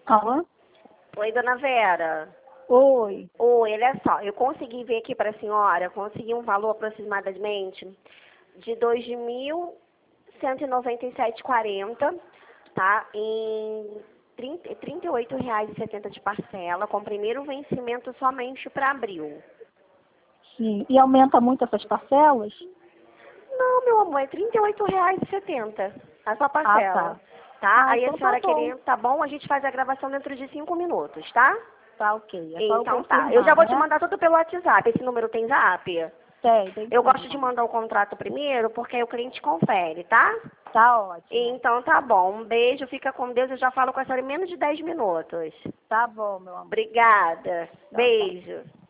Alô? Oi, dona Vera. Oi. Oi, olha só, eu consegui ver aqui para a senhora, consegui um valor aproximadamente de 2.197,40, tá? Em R$ 38,70 de parcela, com primeiro vencimento somente para abril. Sim. E aumenta muito essas parcelas? Não, meu amor, é R$ 38,70 a sua Ah, parcela, tá. tá? Ah, Aí a então tá senhora bom. querendo, tá bom? A gente faz a gravação dentro de 5 minutos, tá? Tá ok. É só eu Então tá. Eu já confirmar, vou te né? mandar tudo pelo WhatsApp. Esse número tem Zap? Tem Eu sim, gosto de mãe. mandar o contrato primeiro, porque aí o cliente confere, tá? Tá ótimo. Então tá bom. Um beijo, fica com Deus. Eu já falo com a senhora em menos de 10 minutos. Tá bom, meu amor. Obrigada. Tchau, tchau. Beijo.